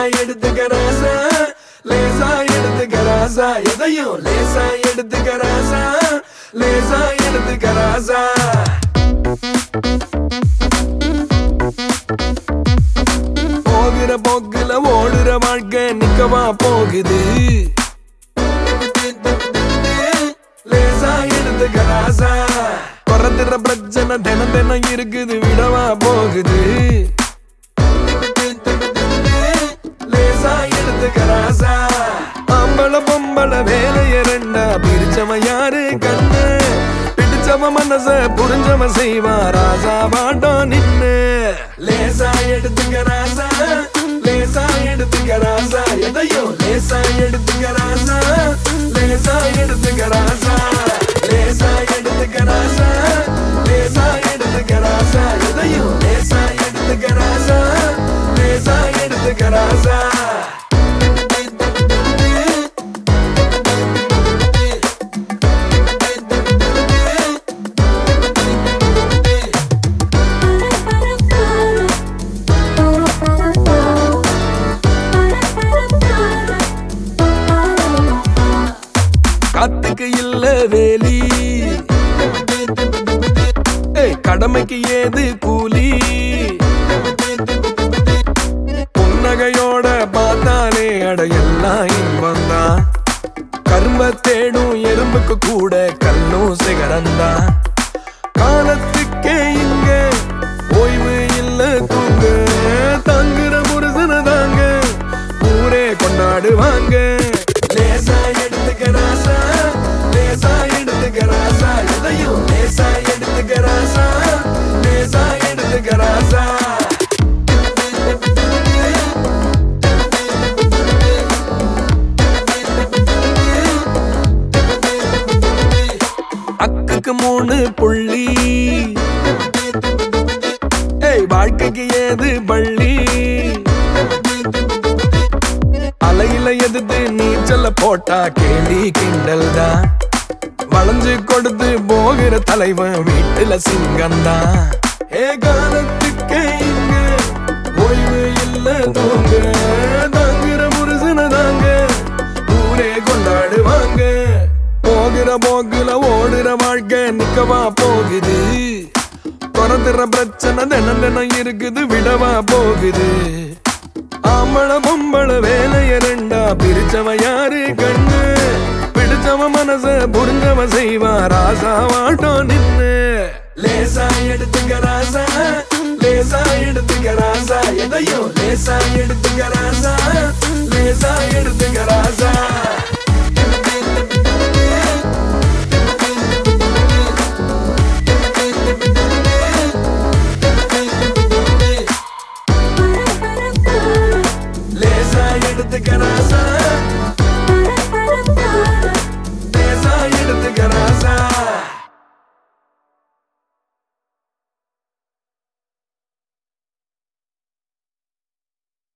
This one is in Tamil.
எடுத்துக்க ராசா, லேசா எடுத்துக்க ராசா, எதையும் லேசா எடுத்துக்க ராசா, லேசா எடுத்துக்க ராசா. போகிற போக்குல ஓடுற வாழ்க்கை நிக்கவா போகுது, லேசா எடுத்துக்க ராசா. குறத்துற பிரச்சனை தினம் தினம் இருக்குது விடவா போகுது, லேசா எடுத்துக்க ராசா. ஆம்பள பொம்பள வேலைய ரெண்டா பிரிச்சவன் யாரு கண்ணு, பிடிச்சவன் மனச புரிஞ்சவன் செய்வா ராசா பாட்டம் நின்னு. லேசா எடுத்துக்க ராசா, லேசா எடுத்துக்க ராசா, எதையும் லேசா எடுத்துக்க ராசா, லேசா எடுத்துக்க ராசா, லேசா எடுத்துக்க ராசா, லேசா எடுத்துக்க ராசா, எதையும் லேசா எடுத்துக்க ராசா, லேசா எடுத்துக்க ராசா. காத்துக்கு இல்ல வேலி, கடமைக்கு ஏது கூலி, புன்னகையோட பார்த்தாலே அடையெல்லாம் இன்பந்தான். கரும்ப தேடும் எறும்புக்கு கூட கல்லும் சிகரந்தான். காலத்துக்கே இங்க ஓய்வு இல்ல தூங்க, தங்குற புருஷன தாங்க ஊரே கொண்டாடுவாங்க. லேசா எடுத்துக்க ராசா, லேசா எடுத்துக்க ராசா, எதையும் லேசா எடுத்துக்க ராசா, லேசா எடுத்துக்க ராசா. அக்குக்கு 3 புள்ளி, வாழ்க்கைக்கு ஏது பள்ளி, அலையில எதிர்த்து நீச்சல போட்டா கேலி கிண்டல் தான். வளைஞ்சு கொடுத்து போகிற தலைவன் வீட்டுல சிங்கந்தான். காலத்துக்கு இங்க ஓய்வு இல்ல தூங்க, தாங்குற புருஷன தாங்க ஊரே கொண்டாடுவாங்க. போகிற போக்குல ஓடுற வாழ்க்கை நிக்கவா போகுது, குறத்துற பிரச்சனை தினம் தினம் இருக்குது விடவா போகுது. ஆம்பள பொம்பள வேலைய ரெண்டா பிரிச்சவன் யாரு கண்ணு, பிடிச்சவன் மனச புரிஞ்சவன் செய்வா ராசா வாட்டம் நின்னு. லேசா எடுத்துக்க ராசா, லேசா எடுத்துக்க ராசா, எதையும் லேசா எடுத்துக்க ராசா, லேசா எடுத்துக்க ராசா.